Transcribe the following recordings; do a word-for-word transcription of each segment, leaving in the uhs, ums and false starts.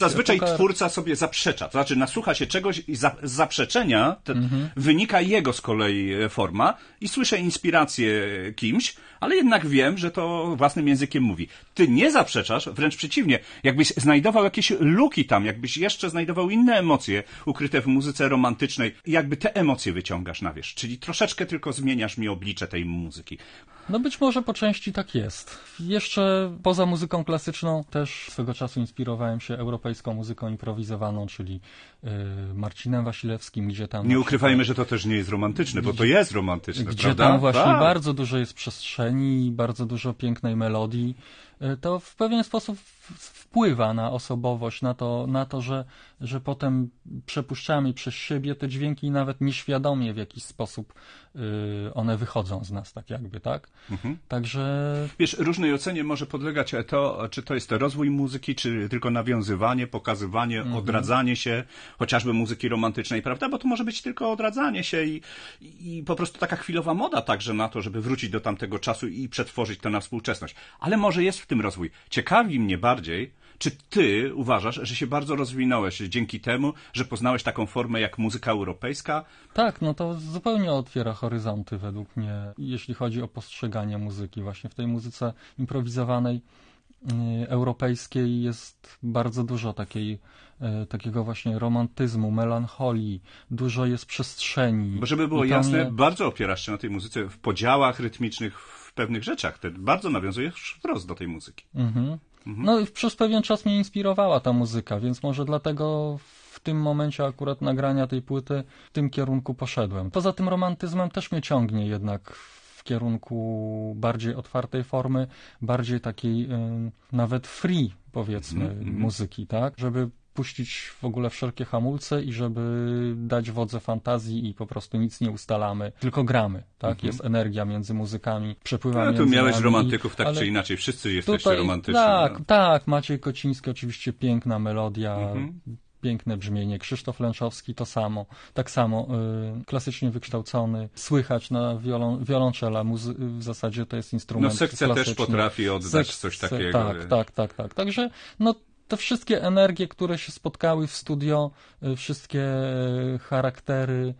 Zazwyczaj epoka... twórca sobie zaprzecza, to znaczy nasłucha się czegoś i za, z zaprzeczenia te, mhm. wynika jego z kolei forma i słyszę inspirację kimś, ale jednak wiem, że to własnym językiem mówi. Ty nie zaprzeczasz, wręcz przeciwnie, jakbyś znajdował jakieś luki tam, jakbyś jeszcze znajdował inne emocje ukryte w muzyce romantycznej, jakby te emocje wyciągasz na wierzch, czyli troszeczkę tylko zmieniasz mi oblicze tej muzyki. No być może po części tak jest. Jeszcze poza muzyką klasyczną też swego czasu inspirowałem się europejską muzyką improwizowaną, czyli yy, Marcinem Wasilewskim, gdzie tam... Nie ukrywajmy, że to też nie jest romantyczne, bo to jest romantyczne, gdzie prawda? Tam właśnie tak. bardzo dużo jest przestrzeni, bardzo dużo pięknej melodii. To w pewien sposób wpływa na osobowość, na to, na to że, że potem przepuszczamy przez siebie te dźwięki i nawet nieświadomie w jakiś sposób y, one wychodzą z nas, tak jakby, tak? Mhm. Także... Wiesz, różnej ocenie może podlegać to, czy to jest to rozwój muzyki, czy tylko nawiązywanie, pokazywanie, mhm. odradzanie się, chociażby muzyki romantycznej, prawda? Bo to może być tylko odradzanie się i, i po prostu taka chwilowa moda także na to, żeby wrócić do tamtego czasu i przetworzyć to na współczesność. Ale może jest w tym rozwój. Ciekawi mnie bardziej, czy ty uważasz, że się bardzo rozwinąłeś dzięki temu, że poznałeś taką formę jak muzyka europejska? Tak, no to zupełnie otwiera horyzonty według mnie, jeśli chodzi o postrzeganie muzyki. Właśnie w tej muzyce improwizowanej yy, europejskiej jest bardzo dużo takiej, yy, takiego właśnie romantyzmu, melancholii, dużo jest przestrzeni. Bo żeby było jasne, mnie... bardzo opierasz się na tej muzyce w podziałach rytmicznych, w pewnych rzeczach. Ty bardzo nawiązujesz wprost do tej muzyki. Mhm. Mhm. No i przez pewien czas mnie inspirowała ta muzyka, więc może dlatego w tym momencie akurat nagrania tej płyty w tym kierunku poszedłem. Poza tym romantyzmem też mnie ciągnie jednak w kierunku bardziej otwartej formy, bardziej takiej y, nawet free, powiedzmy, mm-hmm. muzyki, tak? Żeby puścić w ogóle wszelkie hamulce i żeby dać wodze fantazji i po prostu nic nie ustalamy, tylko gramy, tak? Mm-hmm. Jest energia między muzykami, przepływa no, między tu miałeś nami, romantyków tak ale czy inaczej, wszyscy jesteście tutaj, romantyczni. Tak, no. tak, Maciej Kociński oczywiście piękna melodia, mm-hmm. piękne brzmienie, Krzysztof Lęczowski to samo, tak samo, y, klasycznie wykształcony, słychać na wiolon, wiolonczela, muzy- w zasadzie to jest instrument No sekcja klasyczny. też potrafi oddać Sek- coś takiego. Tak, tak, tak, tak, także no te wszystkie energie, które się spotkały w studio, wszystkie charaktery,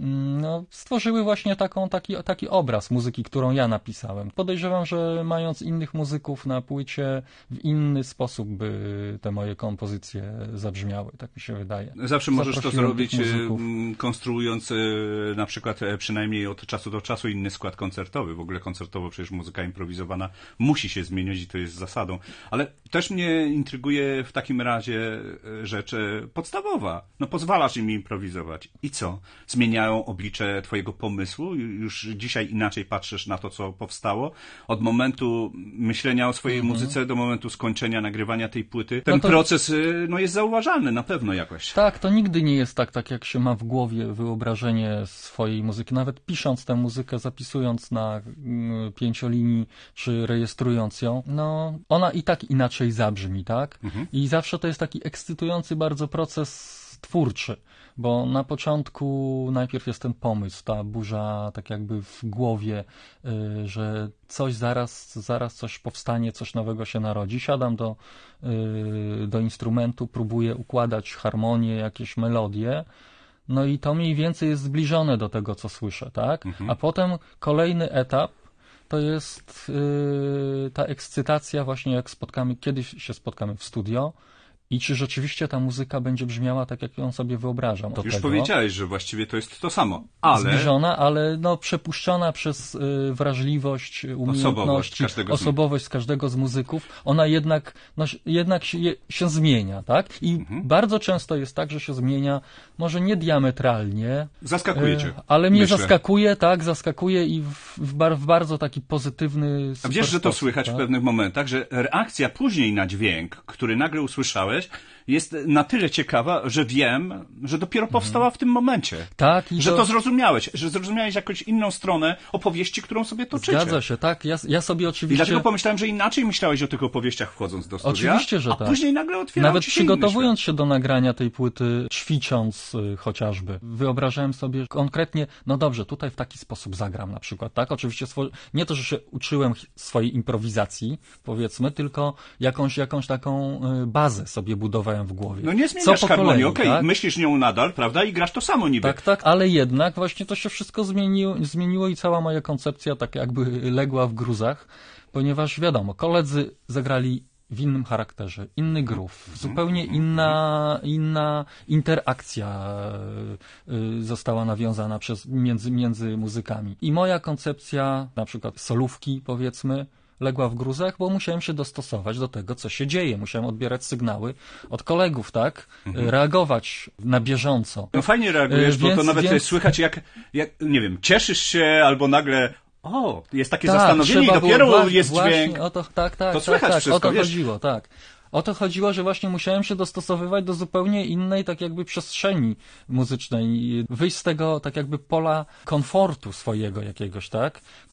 no, stworzyły właśnie taką, taki, taki obraz muzyki, którą ja napisałem. Podejrzewam, że mając innych muzyków na płycie, w inny sposób by te moje kompozycje zabrzmiały, tak mi się wydaje. Zawsze możesz to zrobić, muzyków. konstruując na przykład przynajmniej od czasu do czasu inny skład koncertowy. W ogóle koncertowo przecież muzyka improwizowana musi się zmieniać i to jest zasadą. Ale też mnie intryguje w takim razie rzecz podstawowa. No pozwalasz im improwizować. I co? Zmienia oblicze twojego pomysłu? Już dzisiaj inaczej patrzysz na to, co powstało? Od momentu myślenia o swojej mhm. muzyce do momentu skończenia nagrywania tej płyty. Ten no to... proces no, jest zauważalny na pewno jakoś. Tak, to nigdy nie jest tak, tak jak się ma w głowie wyobrażenie swojej muzyki. Nawet pisząc tę muzykę, zapisując na y, pięciolinii, czy rejestrując ją, no ona i tak inaczej zabrzmi, tak? Mhm. I zawsze to jest taki ekscytujący bardzo proces twórczy, bo na początku najpierw jest ten pomysł, ta burza tak jakby w głowie, y, że coś zaraz, zaraz coś powstanie, coś nowego się narodzi. Siadam do, y, do instrumentu, próbuję układać harmonię, jakieś melodie, no i to mniej więcej jest zbliżone do tego, co słyszę, tak? Mhm. A potem kolejny etap to jest y, ta ekscytacja właśnie jak spotkamy, kiedyś się spotkamy w studio, i czy rzeczywiście ta muzyka będzie brzmiała tak, jak ją sobie wyobrażam. Już tego. powiedziałeś, że właściwie to jest to samo, ale... Zbliżona, ale no, przepuszczona przez y, wrażliwość, umiejętności, osobowość każdego, osobowość z każdego z muzyków, ona jednak, no, jednak się, je, się zmienia, tak? I mhm. bardzo często jest tak, że się zmienia, może nie diametralnie. Zaskakuje cię. Y, ale mnie myślę. zaskakuje, tak, zaskakuje i w, w, bar, w bardzo taki pozytywny A wiesz, że to sposób, słychać tak? w pewnych momentach, że reakcja później na dźwięk, który nagle usłyszałeś, jest na tyle ciekawa, że wiem, że dopiero powstała w tym momencie. Tak, i że to... to zrozumiałeś, że zrozumiałeś jakąś inną stronę opowieści, którą sobie toczycie. Zgadza się, tak. Ja, ja sobie oczywiście... I dlatego pomyślałem, że inaczej myślałeś o tych opowieściach wchodząc do studia. Oczywiście, że a tak. później nagle otwierał Nawet ci się przygotowując się do nagrania tej płyty, ćwicząc y, chociażby, wyobrażałem sobie konkretnie, no dobrze, tutaj w taki sposób zagram na przykład, tak? Oczywiście swo... nie to, że się uczyłem swojej improwizacji, powiedzmy, tylko jakąś, jakąś taką y, bazę sobie sobie budowałem w głowie. No nie zmieniasz Co po harmonii, kolei, okej, tak? myślisz nią nadal, prawda, i grasz to samo niby. Tak, tak, ale jednak właśnie to się wszystko zmieniło, zmieniło i cała moja koncepcja tak jakby legła w gruzach, ponieważ wiadomo, koledzy zagrali w innym charakterze, inny groove, zupełnie inna, inna interakcja y, została nawiązana przez, między, między muzykami. I moja koncepcja, na przykład solówki powiedzmy, legła w gruzach, bo musiałem się dostosować do tego, co się dzieje. Musiałem odbierać sygnały od kolegów, tak? Mhm. Reagować na bieżąco. No fajnie reagujesz, więc, bo to nawet więc... słychać jak, jak, nie wiem, cieszysz się albo nagle o, jest takie tak, zastanowienie i dopiero było, jest właśnie, dźwięk. O to, tak, tak, to tak, słychać tak, wszystko, o to wiesz? chodziło, tak. O to chodziło, że właśnie musiałem się dostosowywać do zupełnie innej, tak jakby przestrzeni muzycznej, wyjść z tego, tak jakby pola komfortu swojego jakiegoś, tak?